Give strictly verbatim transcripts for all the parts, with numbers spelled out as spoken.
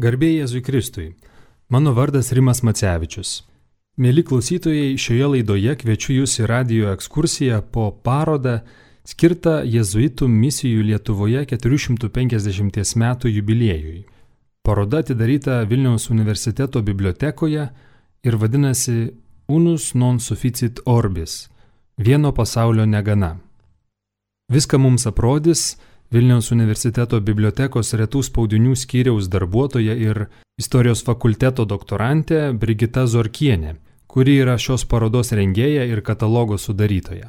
Garbė Jėzui Kristui. Mano vardas Rimas Macevičius. Mėly klausytojai, šioje laidoje kviečiu jūs į radijo ekskursiją po parodą skirtą jėzuitų misijų Lietuvoje keturių šimtų penkiasdešimties metų jubiliejui. Paroda atidaryta Vilniaus universiteto bibliotekoje ir vadinasi Unus non sufficit orbis – vieno pasaulio negana. Viską mums aprodys Vilniaus universiteto bibliotekos retų spaudinių skyriaus darbuotoja ir istorijos fakulteto doktorantė Brigita Zorkienė, kuri yra šios parodos rengėja ir katalogo sudarytoja.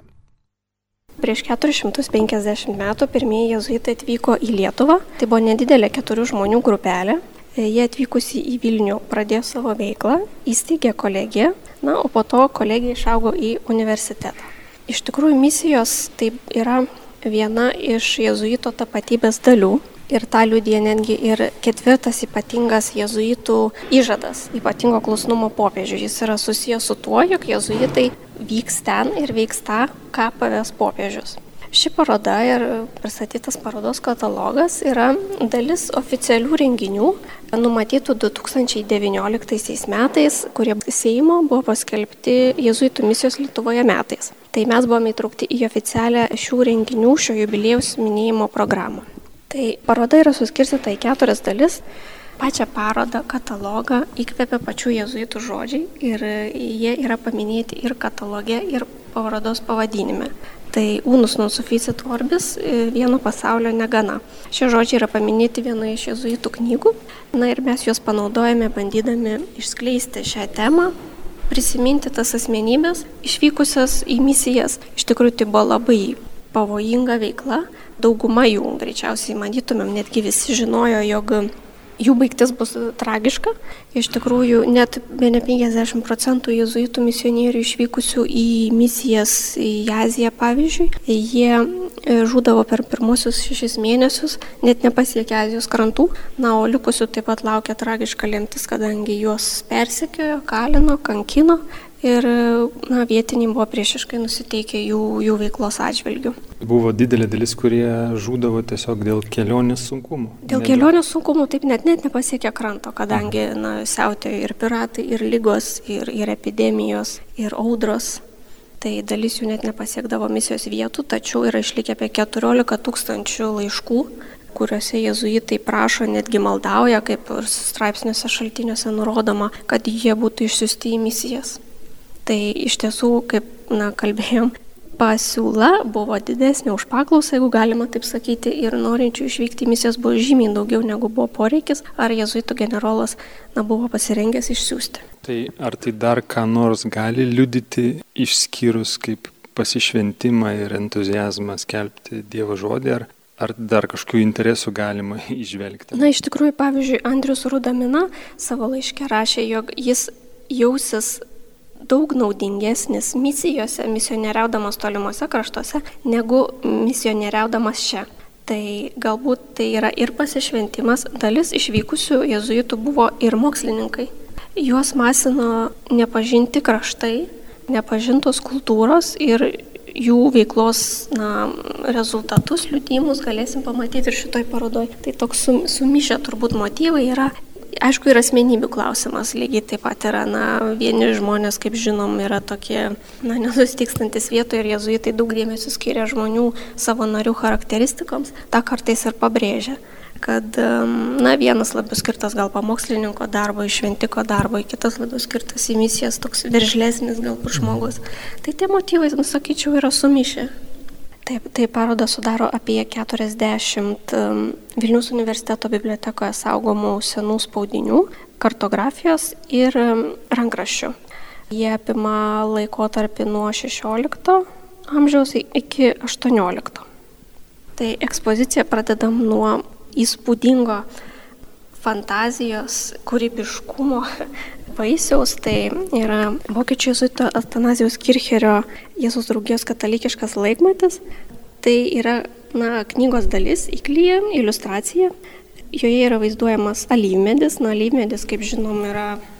Prieš keturis šimtus penkiasdešimt metų pirmieji jėzuitai atvyko į Lietuvą. Tai buvo nedidelė keturių žmonių grupelė. Jie atvykusi į Vilnių pradėjo savo veiklą, įsteigė kolegiją, na, o po to kolegija išaugo į universitetą. Iš tikrųjų, misijos tai yra viena iš jėzuito tapatybės dalių ir tą liudija netgi ir ketvirtas ypatingas jėzuitų įžadas, ypatingo klusnumo popiežiui. Jis yra susijęs su tuo, jog jėzuitai vyks ten ir veiks tą, ką paves popiežius. Ši paroda ir pristatytas parodos katalogas yra dalis oficialių renginių, numatytų du tūkstančiai devynioliktaisiais metais, kurie Seimo buvo paskelbti jėzuitų misijos Lietuvoje metais. Tai mes buvome įtraukti į oficialią šių renginių, šio jubiliejaus minėjimo programą. Tai paroda yra suskirstyta į keturias dalis. Pačią parodą, katalogą įkvėpė pačių jėzuitų žodžiai ir jie yra paminėti ir kataloge, ir parodos pavadinime. Tai Unus non sufficit orbis – vieno pasaulio negana. Šie žodžiai yra paminėti vienoje iš jėzuitų knygų. Na ir mes juos panaudojame bandydami išskleisti šią temą, prisiminti tas asmenybės išvykusias į misijas. Iš tikrųjų, tai buvo labai pavojinga veikla. Dauguma jų, greičiausiai manytumėm, netgi visi žinojo, jog jų baigtis bus tragiška. Iš tikrųjų, net bene penkiasdešimt procentų jėzuitų misionierių išvykusių į misijas į Aziją, pavyzdžiui, jie žūdavo per pirmusius šešis mėnesius, net nepasiekė Azijos krantų. Na, o likusių taip pat laukia tragiška lemtis, kadangi juos persekiojo, kalino, kankino ir na, vietiniai buvo priešiškai nusiteikę jų, jų veiklos atžvilgių. Buvo didelė dalis, kurie žūdavo tiesiog dėl kelionės sunkumų. Dėl kelionės sunkumų taip net, net nepasiekė kranto, kadangi na, siautėjo ir piratai, ir lygos, ir, ir epidemijos, ir audros. Tai dalis jų net nepasiekdavo misijos vietų, tačiau yra išlikę apie keturiolika tūkstančių laiškų, kuriuose jėzuitai prašo, netgi maldauja, kaip ir straipsniuose šaltiniuose nurodoma, kad jie būtų išsiųsti į misijas. Tai iš tiesų, kaip na, kalbėjom, pasiūla buvo didesnė už paklausą, jeigu galima taip sakyti, ir norinčių išvykti į misijas buvo žymiai daugiau negu buvo poreikis, ar jėzuitų generolas na, buvo pasirengęs išsiųsti. Tai ar tai dar ką nors gali liudyti išskyrus kaip pasišventimą ir entuziazmą skelbti Dievo žodį, ar, ar dar kažkokių interesų galima įžvelgti? Na, iš tikrųjų, pavyzdžiui, Andrius Rudamina savo laiške rašė, jog jis jausis daug naudingesnis misijose, misionieriaudamas tolimuose kraštuose, negu misionieriaudamas čia. Tai galbūt tai yra ir pasišventimas, dalis išvykusių jėzuitų buvo ir mokslininkai. Juos masino nepažinti kraštai, nepažintos kultūros ir jų veiklos na, rezultatus, liudijimus galėsim pamatyti ir šitoj parodoj. Tai toks sumišę turbūt motyvai yra. Aišku, ir asmenybių klausimas lygiai taip pat yra, na, vieni žmonės, kaip žinom, yra tokie, na, nesustikstantis vietoje ir jėzuitai daug dėmesio skiria žmonių savo narių charakteristikoms, tą kartais ir pabrėžia, kad, na, vienas labiau skirtas gal pamokslininko darbo, šventiko darbo, kitas labiau skirtas į misijas, toks veržlesnis galbūt žmogus. Tai tie motyvai, nusakyčiau, yra sumišę. Taip, tai parodą sudaro apie keturiasdešimt um, Vilniaus universiteto bibliotekoje saugomų senų spaudinių, kartografijos ir um, rankraščių. Jie apima laikotarpį nuo šešiolikto amžiaus iki aštuoniolikto. Tai ekspoziciją pradedam nuo įspūdingo fantazijos, kūrybiškumo vaisiaus. Tai yra vokiečių jėzuito Atanazijaus Kircherio Jėzaus draugijos katalikiškas laikmatis. Tai yra na, knygos dalis, įklyje, iliustracija. Joje yra vaizduojamas alyvmedis. Na, alyvmedis, kaip žinom, yra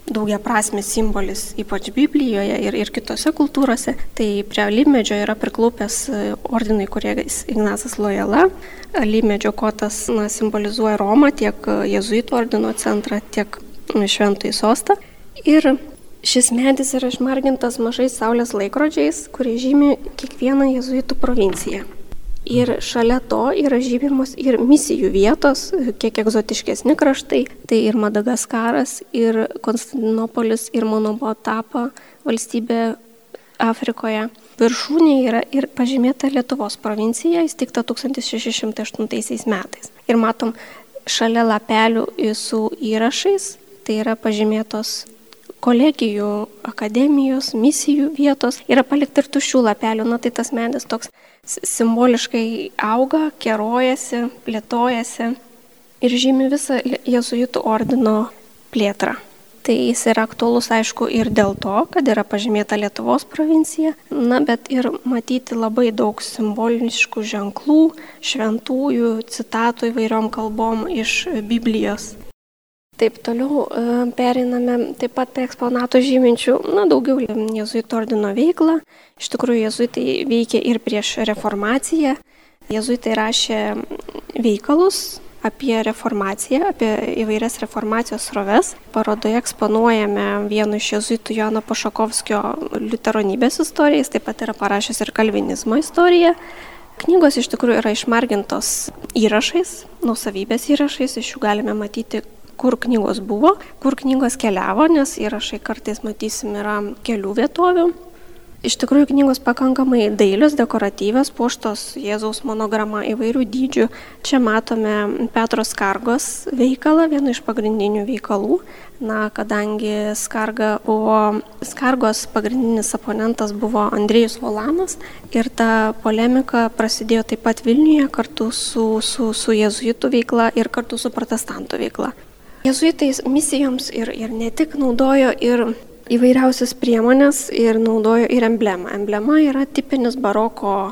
daugiaprasmis simbolis, ypač Biblijoje ir, ir kitose kultūrose. Tai prie alyvmedžio yra priklaupęs ordinui kunigas Ignacas Lojola. Alyvmedžio kotas na, simbolizuoja Romą, tiek jėzuitų ordino centrą, tiek šventąjį sostą. Ir šis medis yra išmargintas mažais saulės laikrodžiais, kurie žymi kiekvieną jėzuitų provinciją. Ir šalia to yra žymimos ir misijų vietos, kiek egzotiškesni kraštai, tai ir Madagaskaras, ir Konstantinopolis, ir Monobotapa valstybė Afrikoje. Viršūnė yra ir pažymėta Lietuvos provincija, įsteigta tūkstantis šeši šimtai aštuntaisiais metais. Ir matom šalia lapelių su įrašais, tai yra pažymėtos kolegijų, akademijos, misijų vietos, yra palikti ir tuščių lapelių, na tai tas medis toks simboliškai auga, kerojasi, plėtojasi ir žymi visą jėzuitų ordino plėtrą. Tai jis yra aktualus, aišku, ir dėl to, kad yra pažymėta Lietuvos provincija, na bet ir matyti labai daug simboliškų ženklų, šventųjų, citatų įvairiom kalbom iš Biblijos. Taip, toliau pereiname taip pat prie eksponatų žyminčių, na, daugiau jėzuitų ordino veiklą. Iš tikrųjų, jėzuitai veikė ir prieš reformaciją. Jėzuitai rašė veikalus apie reformaciją, apie įvairias reformacijos sroves. Parodoje eksponuojame vienu iš jėzuitų Jono Pošakovskio liuteronybės istoriją, jis taip pat yra parašęs ir kalvinizmo istoriją. Knygos iš tikrųjų yra išmargintos įrašais, nuosavybės įrašais, iš jų galime matyti, kur knygos buvo, kur knygos keliavo, nes įrašai kartais matysim yra kelių vietovių. Iš tikrųjų knygos pakankamai dailios, dekoratyvios, puoštos Jėzaus monograma įvairių dydžių. Čia matome Petro Skargos veikalą, vieną iš pagrindinių veikalų. Na, kadangi Skarga buvo, Skargos pagrindinis oponentas buvo Andrėjus Volanas ir ta polemika prasidėjo taip pat Vilniuje kartu su, su, su jėzuitų veikla ir kartu su protestantų veikla. Jėzuitai misijoms ir, ir ne tik naudojo ir įvairiausias priemonės ir naudojo ir emblemą. Emblema yra tipinis baroko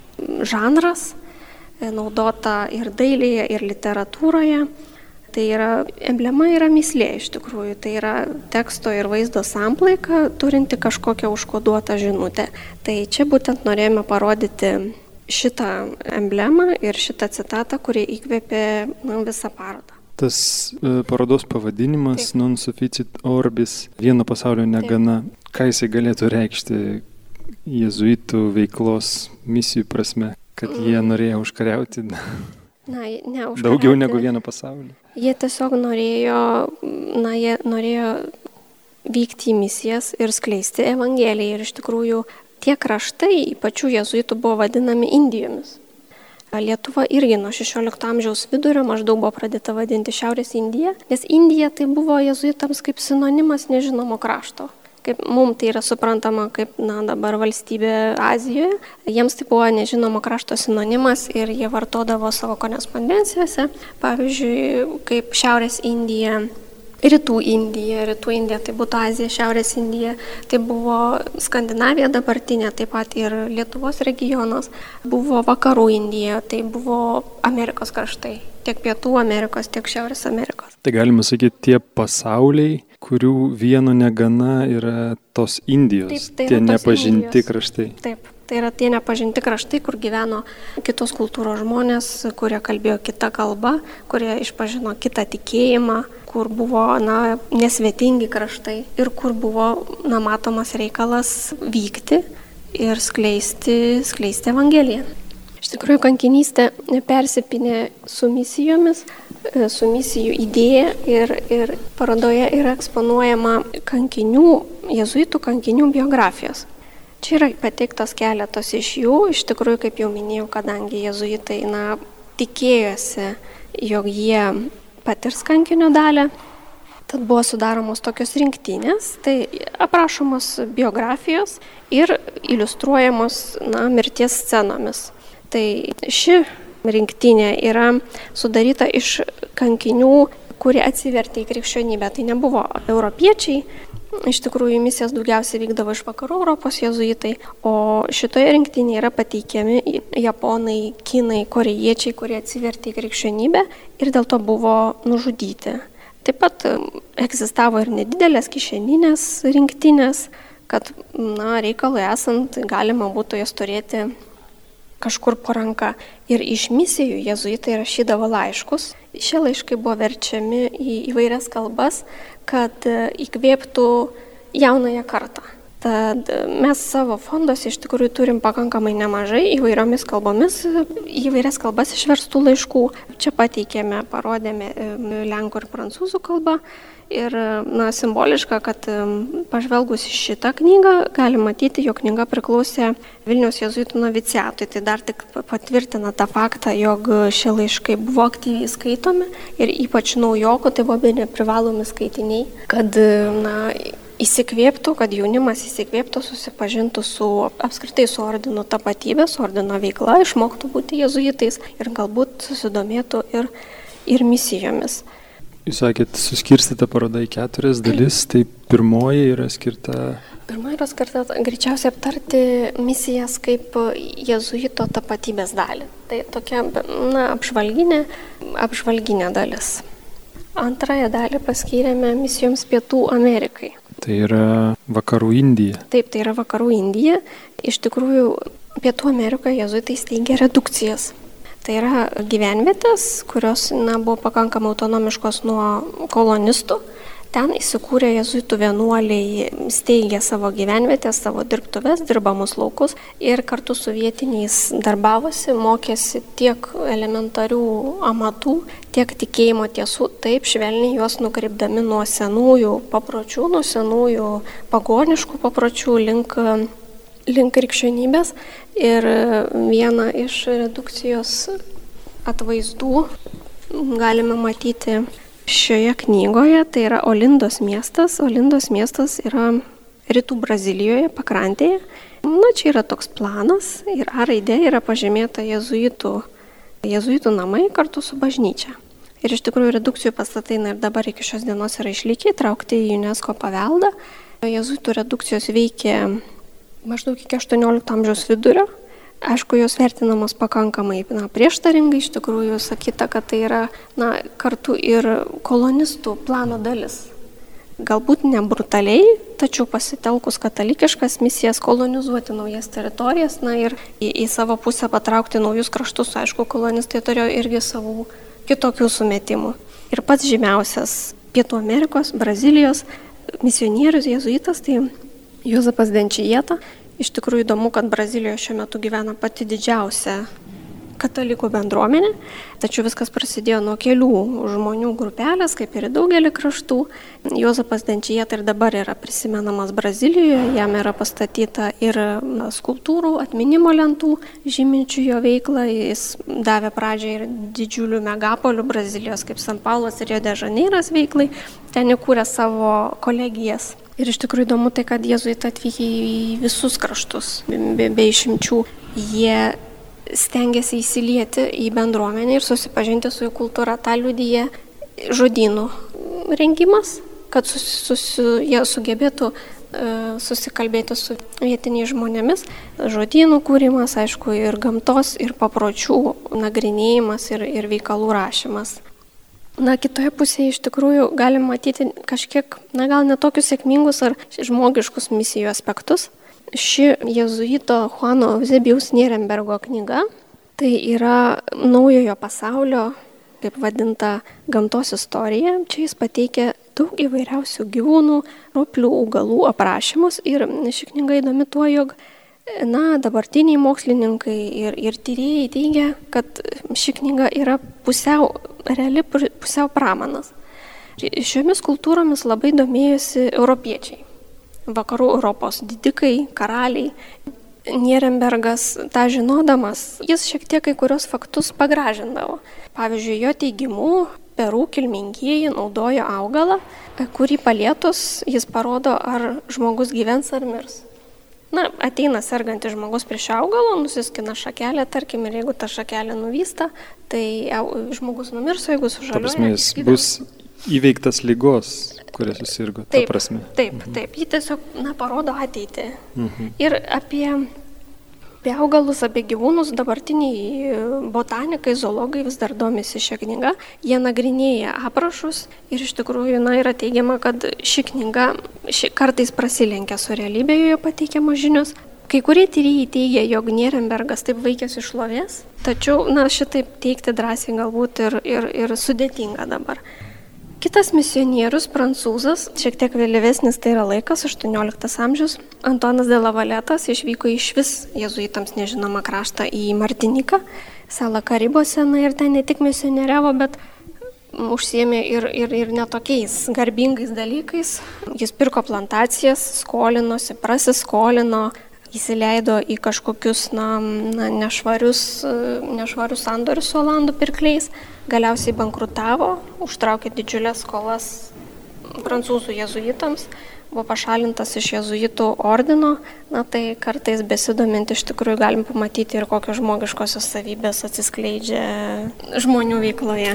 žanras, naudota ir dailėje, ir literatūroje. Tai yra, emblema yra mįslė iš tikrųjų, tai yra teksto ir vaizdo samplaika, turinti kažkokią užkoduotą žinutę. Tai čia būtent norėjome parodyti šitą emblemą ir šitą citatą, kuri įkvėpė na, visą parodą. Tas e, parodos pavadinimas Taip. Non sufficit orbis, vieno pasaulio negana. Taip. Ką jisai galėtų reikšti jėzuitų veiklos misijų prasme, kad mm. jie norėjo užkariauti Na, ne, užkariauti daugiau negu vieną pasaulį? Jie tiesiog norėjo, na, jie norėjo vykti į misijas ir skleisti evangeliją. Ir iš tikrųjų tie kraštai pačių jėzuitų buvo vadinami Indijomis. Lietuva irgi nuo šešiolikto amžiaus vidurio maždaug buvo pradėta vadinti Šiaurės Indija, nes Indija tai buvo jėzuitams kaip sinonimas nežinomo krašto. Kaip mums tai yra suprantama kaip na, dabar valstybė Azijoje, jiems tai buvo nežinomo krašto sinonimas ir jie vartodavo savo korespondencijose, pavyzdžiui, kaip Šiaurės Indija, Rytų Indija, Rytų Indija, tai būtų Azija, Šiaurės Indija, tai buvo Skandinavija dabartinė, taip pat ir Lietuvos regionas, buvo Vakarų Indija, tai buvo Amerikos kraštai, tiek Pietų Amerikos, tiek Šiaurės Amerikos. Tai galima sakyti, tie pasauliai, kurių vieno negana yra tos Indijos, taip, tai tie nepažinti Indijos. Kraštai. Taip. Tai yra tie nepažinti kraštai, kur gyveno kitos kultūros žmonės, kurie kalbėjo kitą kalbą, kurie išpažino kitą tikėjimą, kur buvo na, nesvetingi kraštai ir kur buvo na, matomas reikalas vykti ir skleisti, skleisti evangeliją. Iš tikrųjų, kankinystė persipinė su misijomis, su misijų idėja ir, ir parodoje yra eksponuojama kankinių, jėzuitų kankinių biografijos. Čia yra pateiktos keletos iš jų, iš tikrųjų, kaip jau minėjau, kadangi jėzuitai na, tikėjosi, jog jie patirs kankinio dalį, tad buvo sudaromos tokios rinktinės, tai aprašomos biografijos ir iliustruojamos na, mirties scenomis. Tai ši rinktinė yra sudaryta iš kankinių, kurie atsivertė į krikščionybę. Tai nebuvo europiečiai. Iš tikrųjų, misijas daugiausiai vykdavo iš vakarų Europos jėzuitai, o šitoje rinktinėje yra pateikiami japonai, kinai, korėjiečiai, kurie atsivertė į krikščionybę ir dėl to buvo nužudyti. taip pat egzistavo ir nedidelės kišeninės rinktinės, kad na, reikalui esant galima būtų jas turėti kažkur po ranka. Ir iš misijų jėzuitai rašydavo laiškus. Šie laiškai buvo verčiami į įvairias kalbas, kad įkvėptų jaunąją kartą. Tad mes savo fonduose iš tikrųjų turim pakankamai nemažai įvairiomis kalbomis, įvairias kalbas išverstų laiškų. Čia pateikėme, parodėme lenkų ir prancūzų kalbą. Ir na, simboliška, kad pažvelgus į šitą knygą, galima matyti, jog knyga priklausė Vilniaus jėzuitų noviciatui. Tai dar tik patvirtina tą faktą, jog šie laiškai buvo aktyviai skaitomi ir ypač naujokų, tai buvo bene privalomi skaitiniai, kad na, įsikvėptų, kad jaunimas įsikvėptų, susipažintų su apskritai su ordino tapatybė, su ordino veikla, išmoktų būti jėzuitais ir galbūt susidomėtų ir, ir misijomis. Jūs sakėt, suskirstyta paroda į keturias dalis, tai pirmoji yra skirta... Pirmoji yra skirta greičiausiai aptarti misijas kaip jėzuito tapatybės dalį. Tai tokia na, apžvalginė, apžvalginė dalis. Antrąją dalį paskyrėme misijoms Pietų Amerikai. Tai yra Vakarų Indija. Taip, tai yra Vakarų Indija. Iš tikrųjų, Pietų Amerikoje jėzuitai steigė redukcijas. Tai yra gyvenvietės, kurios na, buvo pakankamai autonomiškos nuo kolonistų. Ten įsikūrė jėzuitų vienuoliai, steigė savo gyvenvietės, savo dirbtuves, dirbamus laukus ir kartu su vietiniais darbavosi, mokėsi tiek elementarių amatų, tiek tikėjimo tiesų, taip švelniai juos nukreipdami nuo senųjų papročių, nuo senųjų pagoniškų papročių link, link krikščionybės. Ir vieną iš redukcijos atvaizdų galime matyti šioje knygoje, tai yra Olindos miestas. Olindos miestas yra rytų Brazilijoje, pakrantėje. Na, čia yra toks planas ir A raidė yra pažymėta jėzuitų, jėzuitų namai kartu su bažnyčia. Ir iš tikrųjų redukcijų pastatai na, ir dabar iki šios dienos yra išlikę, įtraukti į UNESCO paveldą. Jėzuitų redukcijos veikė maždaug iki aštuoniolikto amžiaus vidurio. Aišku, jos vertinamos pakankamai na, prieštaringai, iš tikrųjų sakyta, kad tai yra na, kartu ir kolonistų plano dalis. Galbūt ne brutaliai, tačiau pasitelkus katalikiškas misijas kolonizuoti naujas teritorijas na, ir į, į savo pusę patraukti naujus kraštus. Aišku, kolonistai turėjo irgi savų kitokių sumetimų. Ir pats žymiausias Pietų Amerikos, Brazilijos misionierius jėzuitas, tai Juozapas Denčijieta. Iš tikrųjų įdomu, kad Brazilijoje šiuo metu gyvena pati didžiausia katalikų bendruomenė, tačiau viskas prasidėjo nuo kelių žmonių grupelės, kaip ir daugelį kraštų. Juozapas Denčijieta ir dabar yra prisimenamas Brazilijoje, jam yra pastatyta ir skulptūrų, atminimo lentų žyminčių jo veiklą. Jis davė pradžią ir didžiulių megapolių Brazilijos, kaip San Paulas ir Rio de Žaneiras veiklai, ten įkūrė savo kolegijas. Ir iš tikrųjų įdomu tai, kad jėzuitai atvykę į visus kraštus, be, be išimčių. Jie stengiasi įsilieti į bendruomenę ir susipažinti su jų kultūra. Ta liudija žodynų rengimas, kad sus, sus, jie sugebėtų uh, susikalbėti su vietiniais žmonėmis. Žodynų kūrimas, aišku, ir gamtos, ir papročių nagrinėjimas, ir, ir veikalų rašymas. Na, kitoje pusėje iš tikrųjų galim matyti kažkiek, na, gal netokius sėkmingus ar žmogiškus misijų aspektus. Ši jėzuito Juano Eusebijaus Nierenbergo knyga, tai yra naujojo pasaulio, kaip vadinta, gamtos istorija. Čia jis pateikia daug įvairiausių gyvūnų, roplių, augalų aprašymus ir ši knyga įdomi tuo, jog na, dabartiniai mokslininkai ir, ir tyrėjai teigia, kad ši knyga yra pusiau reali, pusiau pramanas. Šiomis kultūromis labai domėjosi europiečiai, vakarų Europos didikai, karaliai. Nierenbergas tą žinodamas, jis šiek tiek kai kurios faktus pagražindavo. Pavyzdžiui, jo teigimu, Perų kilmingieji naudojo augalą, kurį palietus jis parodo, ar žmogus gyvens ar mirs. Na, ateina sergantis žmogus prie šio augalo, nusiskina šakelę, tarkim, ir jeigu ta šakelė nuvysta, tai žmogus numirs, o jeigu sužaliuoja... Ta prasme, jis bus įveiktas ligos, kuria susirgo, ta prasme. Taip, taip, jį tiesiog, na, parodo ateitį. Mhm. Ir apie Apie augalus, apie gyvūnus dabartiniai botanikai, zoologai vis dar domisi šią knygą. Jie nagrinėja aprašus ir iš tikrųjų na, yra teigiama, kad ši knyga ši kartais prasilenkia su realybėje pateikiamos žinios. Kai kurie tyrėjai teigia, jog Nierenbergas taip vaikėsi šlovės, tačiau na, šitaip teigti drąsiai galbūt ir, ir, ir sudėtinga dabar. Kitas misionierius, prancūzas, šiek tiek vėlyvesnis tai yra laikas, aštuonioliktas amžius, Antonas de la Valetas išvyko iš vis jėzuitams nežinomą kraštą į Martiniką, salą Karibose, na ir ten ne tik misionieriavo, bet užsiėmė ir, ir, ir netokiais garbingais dalykais. Jis pirko plantacijas, skolinosi, prasiskolino, įsileido į kažkokius na, na, nešvarius, nešvarius sandorius su olandų pirkliais, galiausiai bankrutavo, užtraukė didžiulės skolas prancūzų jėzuitams, buvo pašalintas iš jėzuitų ordino, na tai kartais besidomint iš tikrųjų galim pamatyti ir kokios žmogiškosios savybės atsiskleidžia žmonių veikloje.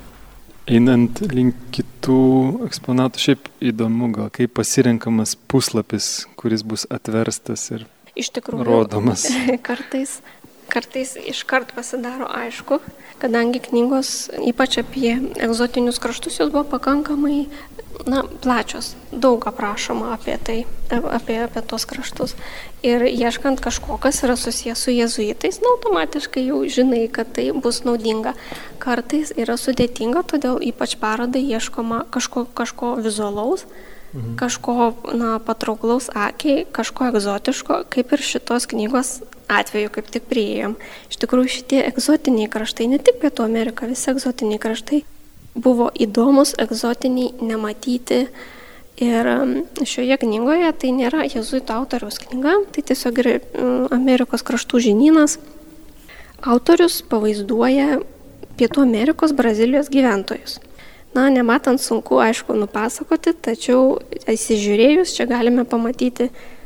Einant link kitų eksponatų, šiaip įdomu gal, kaip pasirenkamas puslapis, kuris bus atverstas ir iš tikrųjų, rodomas. Kartais, kartais iškart pasidaro aišku, kadangi knygos, ypač apie egzotinius kraštus, jos buvo pakankamai na, plačios, daug aprašoma apie tai, apie, apie tos kraštus. Ir ieškant kažko, kas yra susijęs su jėzuitais, na, automatiškai jau žinai, kad tai bus naudinga. Kartais yra sudėtinga, todėl ypač parodai ieškoma kažko, kažko vizualaus, mhm. kažko na, patrauklaus akiai, kažko egzotiško, kaip ir šitos knygos atveju, kaip tik priėjom. Iš tikrųjų, šitie egzotiniai kraštai, ne tik Pietų Amerika, visi egzotiniai kraštai buvo įdomus, egzotiniai, nematyti. Ir šioje knygoje tai nėra jėzuitų autoriaus knyga, tai tiesiog ir Amerikos kraštų žinynas. Autorius pavaizduoja Pietų Amerikos, Brazilijos gyventojus. Na, nematant sunku, aišku, nupasakoti, tačiau įsižiūrėjus čia galime pamatyti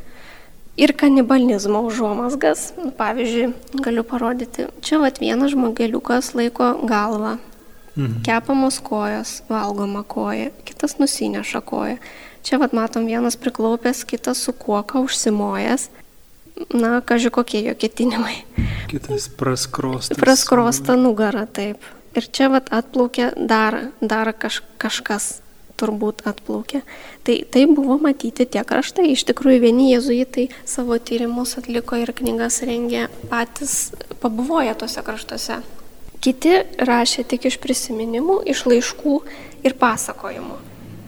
ir kanibalizmo užuomazgas. Pavyzdžiui, galiu parodyti, čia vat vienas žmogeliukas laiko galvą. Mhm. Kepamos kojos, valgoma koja, kitas nusineša koją. Čia vat matom vienas priklaupęs, kitas su kuoka užsimojęs. Na, kaži kokie jo ketinimai. Kitas praskrostas. Praskrosta nugara, taip. Ir čia vat atplaukė dar, dar kaž, kažkas turbūt atplaukė. Tai, tai buvo matyti tie kraštai. Iš tikrųjų, vieni jėzuitai savo tyrimus atliko ir knygas rengė patys pabuvoję tose kraštuose. Kiti rašė tik iš prisiminimų, iš laiškų ir pasakojimų.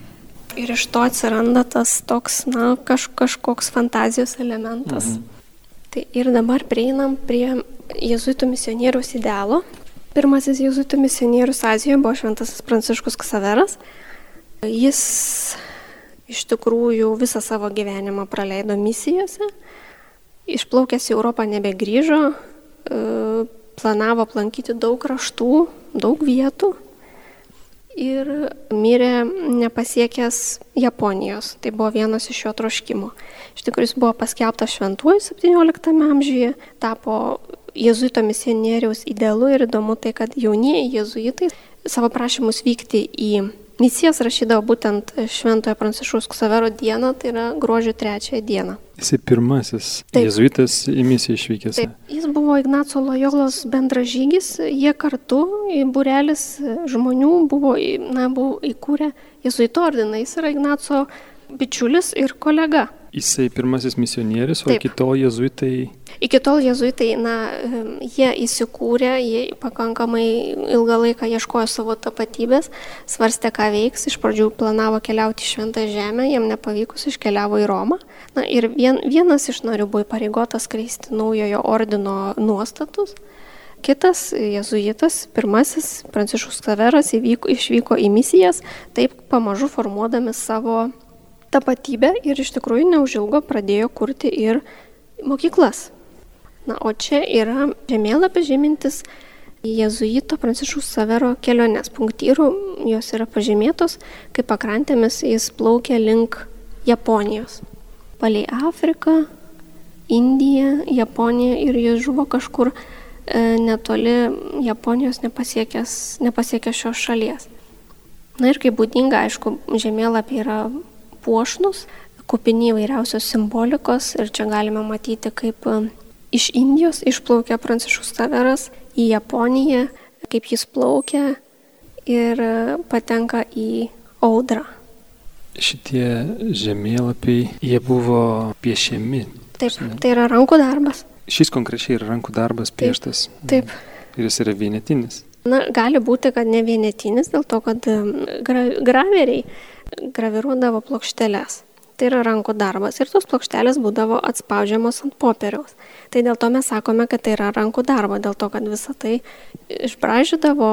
Ir iš to atsiranda tas toks, na, kaž, kažkoks fantazijos elementas. Mhm. Tai ir dabar prieinam prie jėzuitų misionieriaus idealo. Pirmasis jėzuitų misionierius Azijoje buvo šventasis Pranciškus Ksaveras. Jis iš tikrųjų visą savo gyvenimą praleido misijose. Išplaukęs į Europą nebegrįžo, planavo aplankyti daug kraštų, daug vietų ir mirė nepasiekęs Japonijos. Tai buvo vienas iš jo troškimų. Iš tikrųjų, jis buvo paskelbtas šventuoju septynioliktame amžiuje, tapo jėzuito misionieriaus idealu ir įdomu tai, kad jaunieji jėzuitai savo prašymus vykti į misijas rašydavo būtent šventojo Pranciškaus Ksavero dieną, tai yra gruodžio trečiąją dieną. Jis pirmasis Taip. Jėzuitas į misiją išvykęs. Taip, jis buvo Ignaco Lojolos bendražygis, jie kartu, būrelis žmonių buvo, na, buvo įkūrę jėzuito ordiną, jis yra Ignaco bičiulis ir kolega. Jisai pirmasis misionierius, o Taip. iki tol jėzuitai... Iki tol jėzuitai, na, jie įsikūrė, jie pakankamai ilgą laiką ieškojo savo tapatybės, svarstė, ką veiks, iš pradžių planavo keliauti į Šventą Žemę, jiem nepavykus iškeliavo į Romą. Na, ir vien, vienas iš narių buvo įpareigotas skleisti naujojo ordino nuostatus. Kitas jėzuitas, pirmasis Pranciškus Ksaveras, įvyko, išvyko į misijas, taip pamažu formuodami savo tapatybę ir iš tikrųjų neužilgo pradėjo kurti ir mokyklas. Na, o čia yra žemėlapis žymintis jėzuito Pranciškaus Ksavero keliones. Punktyrų jos yra pažymėtos, kaip pakrantėmis jis plaukė link Japonijos. Palei Afriką, Indiją, Japoniją ir jis žuvo kažkur e, netoli Japonijos nepasiekęs, nepasiekęs šios šalies. Na ir kaip būdinga, aišku, žemėlapiai yra puošnus, kupini įvairiausios simbolikos ir čia galime matyti, kaip iš Indijos išplaukė Pranciškus Ksaveras į Japoniją, kaip jis plaukia ir patenka į audrą. Šitie žemėlapiai, jie buvo piešiami. Taip, tai yra rankų darbas. Šis konkrečiai yra rankų darbas pieštas. Taip. Ir jis yra vienetinis. Na, gali būti, kad ne vienetinis, dėl to, kad gra, graveriai graviruodavo plokšteles. Tai yra rankų darbas ir tos plokštelės būdavo atspaudžiamos ant popieriaus. Tai dėl to mes sakome, kad tai yra rankų darbo, dėl to, kad visą tai išbražydavo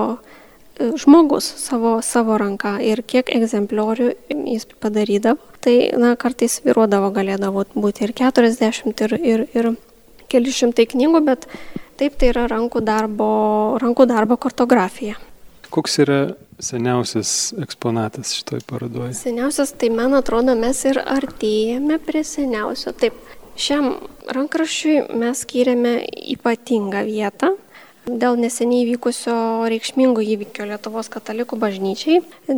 žmogus savo, savo ranką ir kiek egzempliorių jis padarydavo. Tai na, kartais svyruodavo, galėdavo būti ir keturiasdešimt, ir, ir, ir keli šimtai knygų, bet taip tai yra rankų darbo, rankų darbo kartografija. Koks yra seniausias eksponatas šitoj parodoje? Seniausias, tai man atrodo, mes ir artėjame prie seniausio. Taip, šiam rankraščiui mes skyrėme ypatingą vietą dėl neseniai vykusio reikšmingo įvykio Lietuvos katalikų bažnyčiai,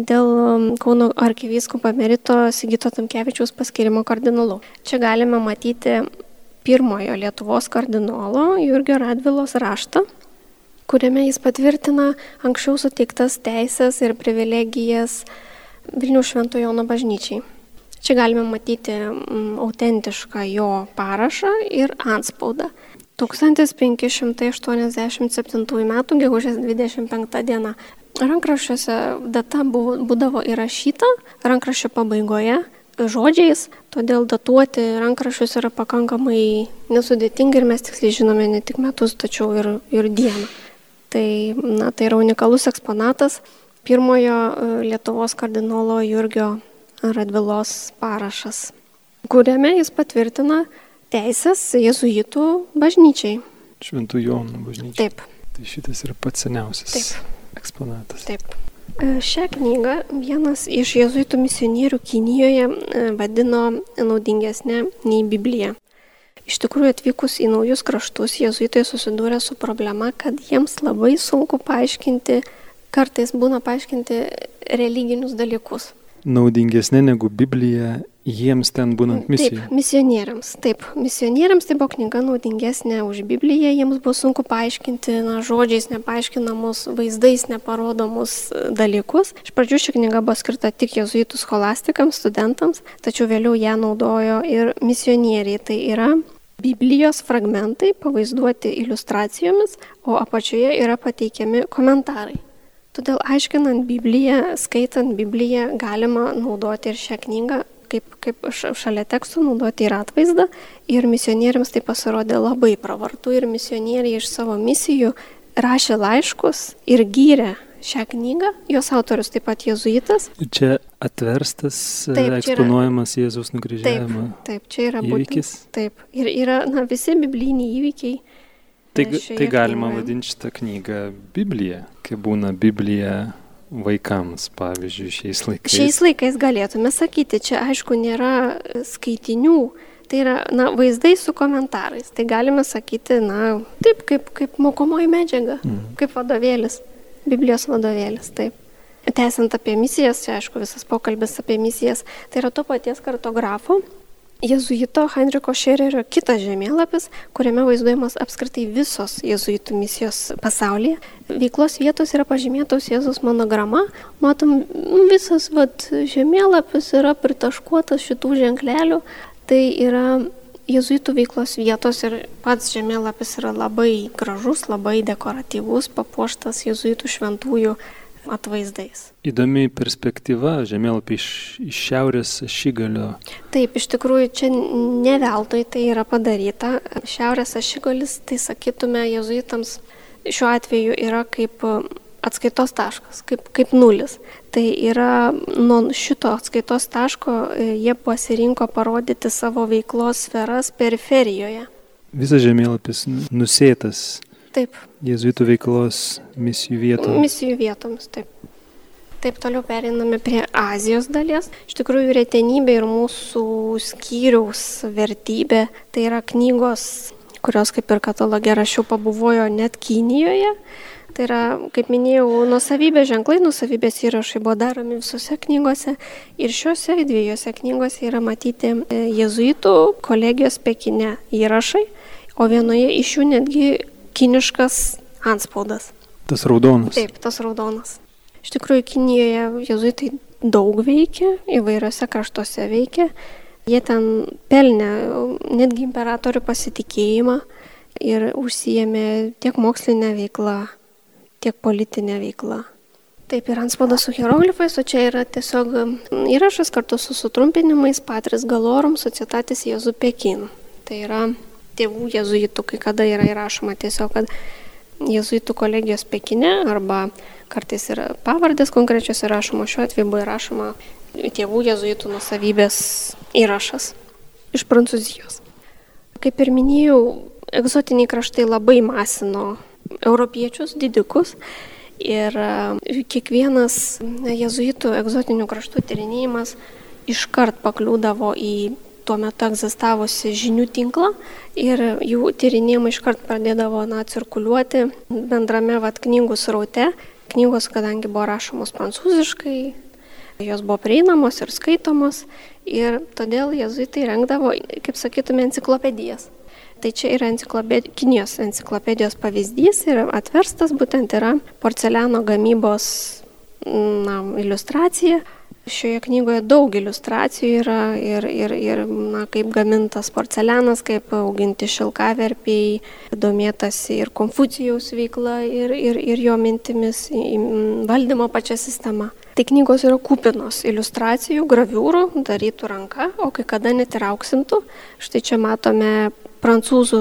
dėl Kauno arkivyskupo emerito Sigito Tamkevičiaus paskyrimo kardinolu. Čia galime matyti pirmojo Lietuvos kardinolo Jurgio Radvilos raštą, kuriame jis patvirtina anksčiau suteiktas teisės ir privilegijas Vilniaus Švento Jono bažnyčiai. Čia galime matyti autentišką jo parašą ir antspaudą. tūkstantis penki šimtai aštuoniasdešimt septintųjų metų gegužės dvidešimt penkta diena. Rankraščiuose data buvo, būdavo įrašyta rankraščio pabaigoje žodžiais, todėl datuoti rankraščius yra pakankamai nesudėtinga ir mes tiksliai žinome ne tik metus, tačiau ir, ir dieną. Tai, na, tai yra unikalus eksponatas pirmojo Lietuvos kardinolo Jurgio Radvilos parašas, kuriame jis patvirtina teisės jėzuitų bažnyčiai. Šventų Jonų bažnyčiai. Taip. Tai šitas yra pats seniausias Taip. eksponatas. Taip. Šią knygą vienas iš jėzuitų misionierių Kinijoje vadino naudingesnė nei Biblija. Iš tikrųjų, atvykus į naujus kraštus, jėzuitai susidūrė su problema, kad jiems labai sunku paaiškinti, kartais būna paaiškinti religinius dalykus. Naudingesnė negu Biblija jiems ten būnant misijai. Taip, misionieriams. Taip, misionieriams tai buvo knyga naudingesnė už Bibliją, jiems buvo sunku paaiškinti na, žodžiais nepaaiškinamus, vaizdais neparodomus dalykus. Iš pradžių ši knyga buvo skirta tik jėzuitų scholastikams, studentams, tačiau vėliau ją naudojo ir misionieriai. Tai yra Biblijos fragmentai pavaizduoti iliustracijomis, o apačioje yra pateikiami komentarai. Todėl aiškinant Bibliją, skaitant Bibliją, galima naudoti ir šią knygą, kaip, kaip šalia teksto naudoti ir atvaizdą. Ir misionieriams tai pasirodė labai pravartu ir misionieriai iš savo misijų rašė laiškus ir gyrė šią knygą. Jos autorius taip pat jėzuitas. Čia atverstas, taip, eksponuojamas yra Jėzaus nukryžiavimo taip, taip, čia yra įvykis. Būtent, taip, ir yra na, visi bibliniai įvykiai. Tai, tai galima vadinti šitą knygą Biblija, kai būna Biblija vaikams, pavyzdžiui, šiais laikais. Šiais laikais galėtume sakyti, čia aišku nėra skaitinių, tai yra na, vaizdai su komentarais. Tai galime sakyti, na, taip kaip, kaip mokomoji medžiaga, mm. kaip vadovėlis, Biblijos vadovėlis, taip. Tęsiant apie misijas, čia aišku visas pokalbis apie misijas, tai yra to paties kartografo, jėzuito Heinricho Schererio kitas žemėlapis, kuriame vaizduojamas apskritai visos jėzuitų misijos pasaulyje. Veiklos vietos yra pažymėtos Jėzaus monograma. Matom, visas vat, žemėlapis yra pritaškuotas šitų ženklelių. Tai yra jėzuitų veiklos vietos ir pats žemėlapis yra labai gražus, labai dekoratyvus, papuoštas jėzuitų šventųjų atvaizdais. Įdomi perspektyva, žemėlapį iš, iš šiaurės ašigalio. Taip, iš tikrųjų, čia ne veltui tai yra padaryta. Šiaurės ašigalis, tai sakytume, jėzuitams šiuo atveju yra kaip atskaitos taškas, kaip, kaip nulis. Tai yra nuo šito atskaitos taško jie pasirinko parodyti savo veiklos sferas periferijoje. Visas žemėlapis nusėtas. Taip. Jėzuitų veiklos misijų vietomis. Misijų vietomis, taip. Taip, toliau pereiname prie Azijos dalies. Iš tikrųjų, retenybė ir mūsų skyriaus vertybė, tai yra knygos, kurios kaip ir katalogė rašiau pabuvojo net Kinijoje. Tai yra, kaip minėjau, nuosavybės ženklai, nuosavybės įrašai buvo daromi visose knygose. Ir šiuose dviejose knygose yra matyti jėzuitų kolegijos Pekine įrašai. o vienoje iš jų netgi kiniškas antspaudas. Tas raudonas. Taip, tas raudonas. Iš tikrųjų, Kinijoje jėzuitai daug veikia, įvairiose kraštuose veikia. Jie ten pelnė netgi imperatorių pasitikėjimą ir užsiėmė tiek mokslinę veiklą, tiek politinę veiklą. Taip, ir antspaudas su hieroglifais, o čia yra tiesiog įrašas kartu su sutrumpinimais Patris Galorum Societatis Jėzu Pekin. Tai yra tėvų jėzuitų, kai kada yra įrašoma tiesiog, kad jėzuitų kolegijos Pekine arba kartais yra pavardės konkrečios įrašoma, šiuo atveju buvo įrašoma tėvų jėzuitų nusavybės įrašas iš Prancūzijos. Kaip ir minėjau, egzotiniai kraštai labai masino europiečius, didikus. Ir kiekvienas jėzuitų egzotinių kraštų tyrinėjimas iškart pakliūdavo į tuo metu egzistavusi žinių tinklą ir jų tyrinėjimai iškart pradėdavo na, cirkuliuoti bendrame vat, knygų sraute. Knygos, kadangi buvo rašomos prancūziškai, jos buvo prieinamos ir skaitomos ir todėl jėzuitai rengdavo, kaip sakytume, enciklopedijas. Tai čia yra enciklopedijos, Kinijos enciklopedijos pavyzdys ir atverstas būtent yra porceliano gamybos na, iliustracija. Šioje knygoje daug iliustracijų yra ir, ir, ir na, kaip gamintas porcelianas, kaip auginti šilkaverpiai, domėtasi ir Konfucijaus veikla ir, ir, ir jo mintimis, valdymo pačia sistema. Tai knygos yra kupinos iliustracijų, graviūrų, darytų ranka, o kai kada net ir auksintų. Štai čia matome prancūzų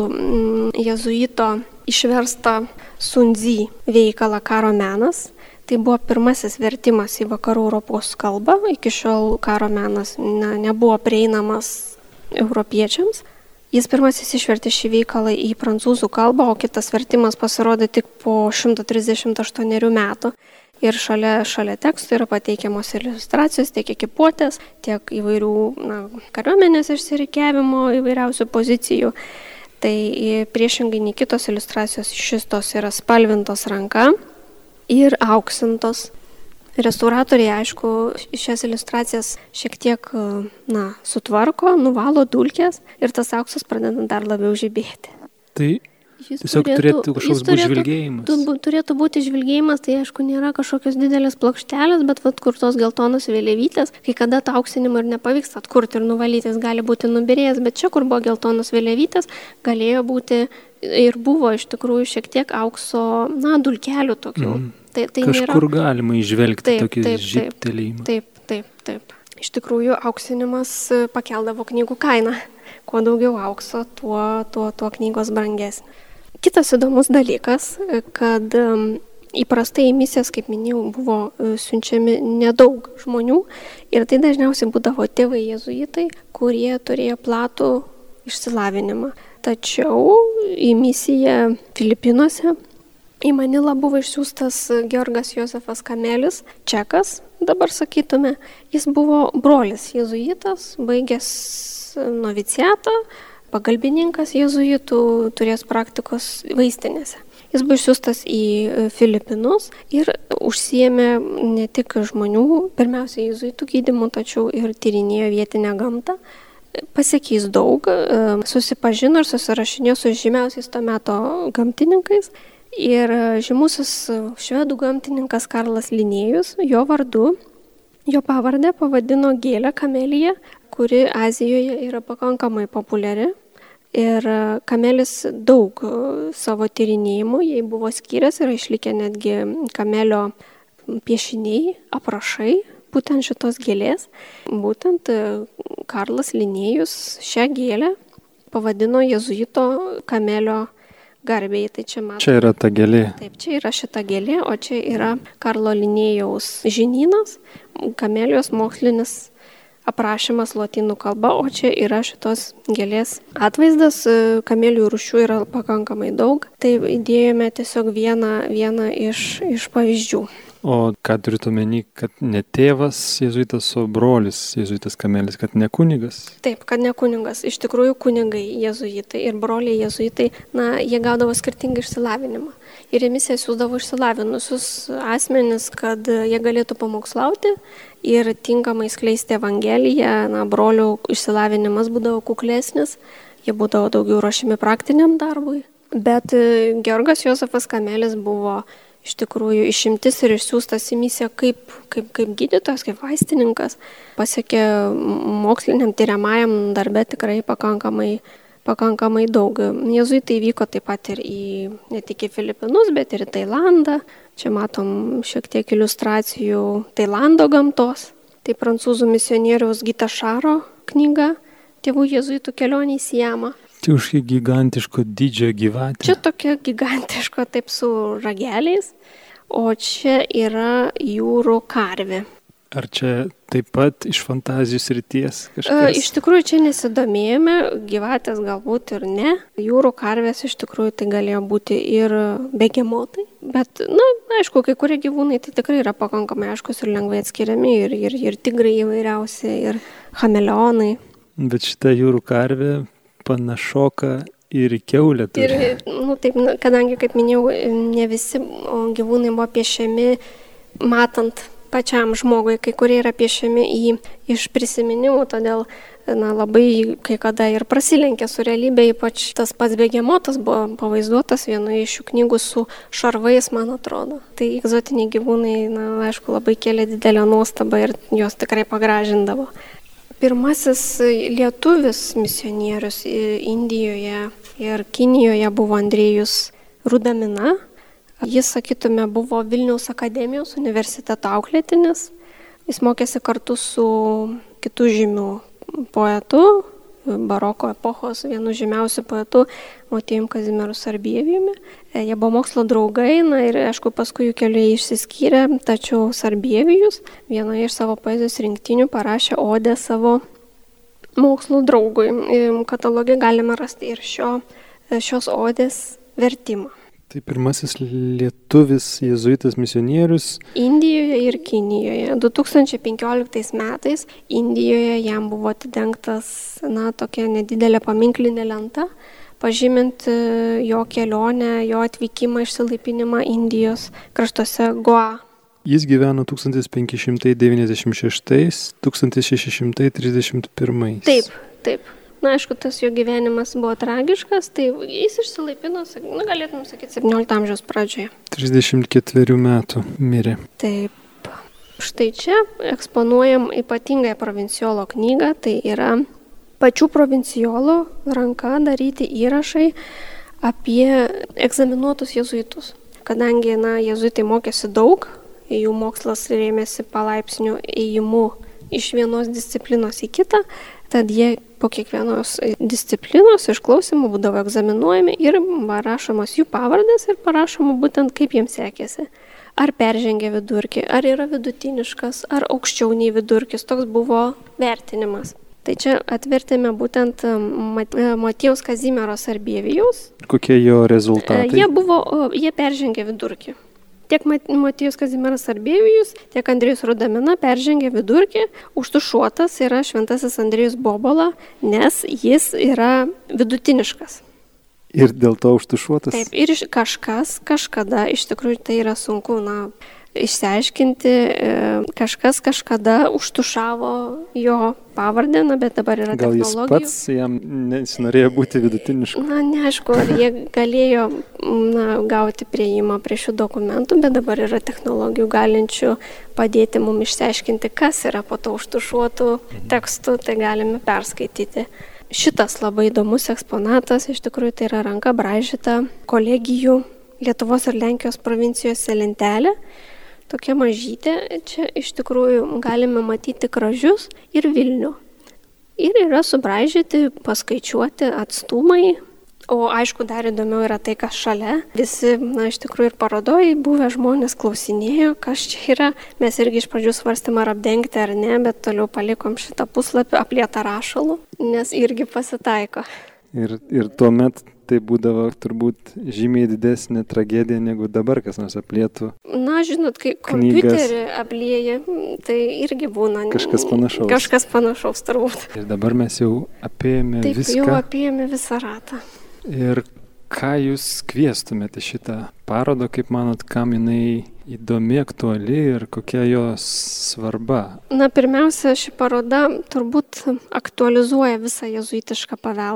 jėzuito išversta Sunzi veikalą Karo menas. Tai buvo pirmasis vertimas į vakarų Europos kalbą. Iki šiol Karo menas ne, nebuvo prieinamas europiečiams. Jis pirmasis išvertė šį veikalą į prancūzų kalbą, o kitas vertimas pasirodė tik po šimto trisdešimt aštuonerių metų. Ir šalia, šalia tekstų yra pateikiamos iliustracijos, tiek ekipuotės, tiek įvairių na, kariuomenės išsirikiavimo įvairiausių pozicijų. Tai priešingai nei kitos iliustracijos šistos yra spalvintos ranka ir auksintos. Restauratoriai, aišku, šias iliustracijas šiek tiek na, sutvarko, nuvalo dulkės ir tas auksas pradeda dar labiau žibėti. Tai Jis tiesiog turėtų, turėtų kažkoks būti žvilgėjimas. Tu, turėtų būti žvilgėjimas, tai aišku, nėra kažkokios didelės plokštelės, bet vat, kur tos geltonos vėliavytės, kai kada tą auksinimą ir nepavyksta atkurti ir nuvalyti, jis gali būti nubirėjęs, bet čia, kur buvo geltonos vėliavytės, galėjo būti ir buvo iš tikrųjų šiek tiek aukso, na, dulkelių tokių. Mm. Tai, tai Kažkur nėra... galima išvelgti taip, tokį taip, žybtelėjimą. Taip, taip, taip. Iš tikrųjų, auksinimas pakeldavo knygų kainą. Kuo daugiau aukso, tuo, tuo, tuo knygos brangesnė. Kitas įdomus dalykas, kad įprastai į misijas, kaip minėjau, buvo siunčiami nedaug žmonių ir tai dažniausiai būdavo tėvai jėzuitai, kurie turėjo platų išsilavinimą. Tačiau į misiją Filipinuose į Manilą buvo išsiųstas Georgas Josefas Kamelis, čekas, dabar sakytume. Jis buvo brolis jėzuitas, baigęs noviciatą, pagalbininkas jėzuitų, turės praktikos vaistinėse. Jis buvo išsiųstas į Filipinus ir užsiėmė ne tik žmonių, pirmiausia jėzuitų gydymu, tačiau ir tyrinėjo vietinę gamtą. Pasiekė jis daug, susipažino ir susirašinėjo su žymiausiais to meto gamtininkais. Ir žymusis švedų gamtininkas Karlas Linėjus, jo vardu, jo pavardę pavadino gėlę kamelija, kuri Azijoje yra pakankamai populiari. Ir kamelis daug savo tyrinėjimų, jai buvo skyręs, yra išlikę netgi kamelio piešiniai, aprašai, būtent šitos gėlės. Būtent Karlas Linėjus šią gėlę pavadino jėzuito kamelio garbei. Tai čia, matome, čia yra ta gėlė. Taip, čia yra šita gėlė, o čia yra Karlo Linėjaus žinynas, kamelijos mokslinis aprašymas lotynų kalba, o čia yra šitos gėlės atvaizdas. Kamelijų rūšių yra pakankamai daug. Tai įdėjome tiesiog vieną, vieną iš, iš pavyzdžių. O ką turite omeny, kad ne tėvas jėzuitas, o brolis jėzuitas Kamelis, kad ne kunigas? Taip, kad ne kunigas. Iš tikrųjų kunigai jėzuitai ir broliai jėzuitai, na, jie gaudavo skirtingą išsilavinimą. Ir į misiją siūsdavo išsilavinusius asmenis, kad jie galėtų pamokslauti ir tinkamai skleisti evangeliją. Na, brolių išsilavinimas būdavo kuklesnis. jie būdavo daugiau ruošiami praktiniam darbui. Bet Georgas Jozefas Kamelis buvo iš tikrųjų išimtis ir išsiųstas į misiją kaip, kaip, kaip gydytojas, kaip vaistininkas. Pasiekė moksliniam tyriamajam darbe tikrai pakankamai, pakankamai daug. Jėzuitai vyko taip pat ir į, ne tik į Filipinus, bet ir į Tailandą. Čia matom šiek tiek iliustracijų Tailando gamtos. Tai prancūzų misionieriaus Gita Šaro knyga Tėvų jėzuitų kelionė į Siamą. Tai už gigantiško dydžio gyvatė. Čia tokia gigantiško, taip su rageliais, o čia yra jūrų karvė. Ar čia taip pat iš fantazijų srities kažkas? E, iš tikrųjų čia nesidomėjome, gyvatės galbūt ir ne. Jūrų karvės iš tikrųjų tai galėjo būti ir begemotai. Bet, na, aišku, kai kurie gyvūnai tai tikrai yra pakankamai aiškus ir lengvai atskiriami. Ir, ir, ir tigrai įvairiausi, ir chameleonai. Bet šita jūrų karvė panašoka ir į kiaulę turi. Ir, nu, taip, kadangi, kaip minėjau, ne visi gyvūnai buvo piešiami matant pačiam žmogui, kai kurie yra piešiami į, iš prisiminimų, todėl na, labai kai kada ir prasilenkia su realybė, ypač tas pats begemotas buvo pavaizduotas vienoje iš šių knygų su šarvais, man atrodo. Tai egzotiniai gyvūnai, na, aišku, labai kėlė didelę nuostabą ir jos tikrai pagražindavo. Pirmasis lietuvis misionierius Indijoje ir Kinijoje buvo Andrėjus Rudamina. Jis, sakytume, buvo Vilniaus akademijos universiteto auklėtinis. Jis mokėsi kartu su kitų žymių poetu, baroko epochos vienu žymiausiu poetu Motiejum Kazimieru Sarbievijumi. Jie buvo mokslo draugai, na ir aišku, paskui jų keliai išsiskyrė, tačiau Sarbievijus vienoje iš savo poezijos rinktinių parašė odę savo mokslo draugui. Kataloge galime rasti ir šio, šios odės vertimą. Tai pirmasis lietuvis jėzuitas misionierius Indijoje ir Kinijoje. du tūkstančiai penkioliktais metais Indijoje jam buvo atidengtas, na, tokia nedidelė paminklinė lenta, pažymint jo kelionę, jo atvykimą, išsilaipinimą Indijos kraštuose Goa. Jis gyveno tūkstantis penki šimtai devyniasdešimt šeštais - tūkstantis šeši šimtai trisdešimt pirmais. Taip, taip. Na, aišku, tas jo gyvenimas buvo tragiškas, tai jis išsilaipino, na, galėtum sakyti, septyniolikto amžiaus pradžioje. trisdešimt ketverių metų mirė. Taip. Štai čia eksponuojam ypatingąją provincijolo knygą, tai yra pačių provincijolo ranka daryti įrašai apie egzaminuotus jėzuitus. Kadangi, na, jėzuitai mokėsi daug, jų mokslas rėmėsi palaipsniu ėjimu iš vienos disciplinos į kitą, tad jie po kiekvienos disciplinos išklausimų būdavo egzaminuojami ir parašomas jų pavardės ir parašoma būtent kaip jiems sekėsi. Ar peržengė vidurkį, ar yra vidutiniškas, ar aukščiau nei vidurkis, toks buvo vertinimas. Tai čia atvertėme būtent Motiejaus Kazimiero Sarbievijaus. Kokie jo rezultatai? Jie buvo, jie peržengė vidurkį. Tiek Motiejus Kazimieras Sarbievijus, tiek Andrėjus Rudamina peržengė vidurkį. Užtušuotas yra šventasis Andrėjus Bobola, nes jis yra vidutiniškas. Ir dėl to užtušuotas? Taip, ir kažkas, kažkada, iš tikrųjų tai yra sunku, na, išsiaiškinti, kažkas kažkada užtušavo jo pavardę, na, bet dabar yra gal technologijų. Gal jis pats jam nesinorėjo būti vidutinišku? Na, neaišku, ar jie galėjo, na, gauti prieimą prie šių dokumentų, bet dabar yra technologijų galinčių padėti mums išsiaiškinti, kas yra po to užtušuotų tekstų, tai galime perskaityti. Šitas labai įdomus eksponatas, iš tikrųjų tai yra ranka braižyta kolegijų Lietuvos ir Lenkijos provincijose lentelė. Tokia mažytė, čia iš tikrųjų galime matyti Kražius ir Vilnių. Ir yra subraižyti, paskaičiuoti atstumai, o aišku, dar įdomiau yra tai, kas šalia. Visi, na, iš tikrųjų ir parodoje buvę žmonės klausinėjo, kas čia yra. Mes irgi iš pradžių svarstėm ar apdengti ar ne, bet toliau palikom šitą puslapį aplietą rašalu, nes irgi pasitaiko. Ir, ir tuomet tai būdavo turbūt žymiai didesnė tragedija negu dabar, kas nors aplietų. Na, žinot, kai kompiuterį aplieja, tai irgi būna kažkas panašaus. Kažkas panašaus turbūt. Ir dabar mes jau apėjome Taip, viską. Taip, jau apėjome visą ratą. Ir ką jūs kviestumėte šitą parodą, kaip manot, kam jinai įdomi, aktuali ir kokia jos svarba? Na, pirmiausia, ši paroda turbūt aktualizuoja visą jėzuitišką paveldą,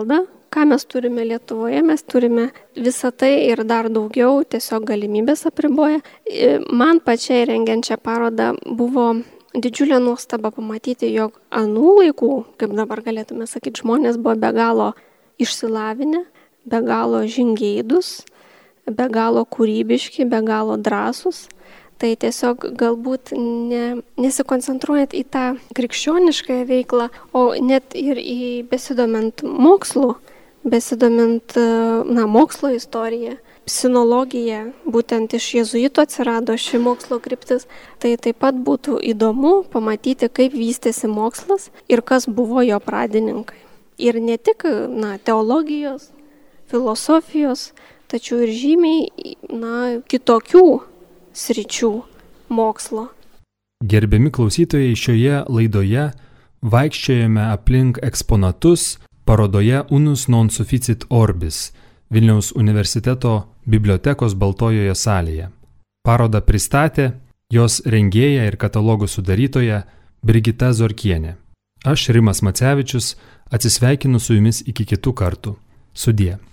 ką mes turime Lietuvoje, mes turime visą tai ir dar daugiau, tiesiog galimybės apriboja. Man pačiai rengiant šią parodą buvo didžiulė nuostaba pamatyti, jog anų laikų, kaip dabar galėtume sakyti, žmonės buvo be galo išsilavinę, be galo žingeidus, be galo kūrybiški, be galo drąsūs. Tai tiesiog galbūt ne, nesikoncentruojant į tą krikščioniškąją veiklą, o net ir į besidomint mokslų, besidomint na, mokslo istoriją, sinologija, būtent iš jėzuitų atsirado ši mokslo kryptis, tai taip pat būtų įdomu pamatyti, kaip vystėsi mokslas ir kas buvo jo pradininkai. Ir ne tik na, teologijos, filosofijos, tačiau ir žymiai na, kitokių sričių mokslo. Gerbiami klausytojai, šioje laidoje vaikščiojame aplink eksponatus parodoje Unus non sufficit orbis Vilniaus universiteto bibliotekos Baltojoje salėje. Parodą pristatė jos rengėja ir katalogų sudarytoja Brigita Zorkienė. Aš, Rimas Macevičius, atsisveikinu su jumis iki kitų kartų. Sudie.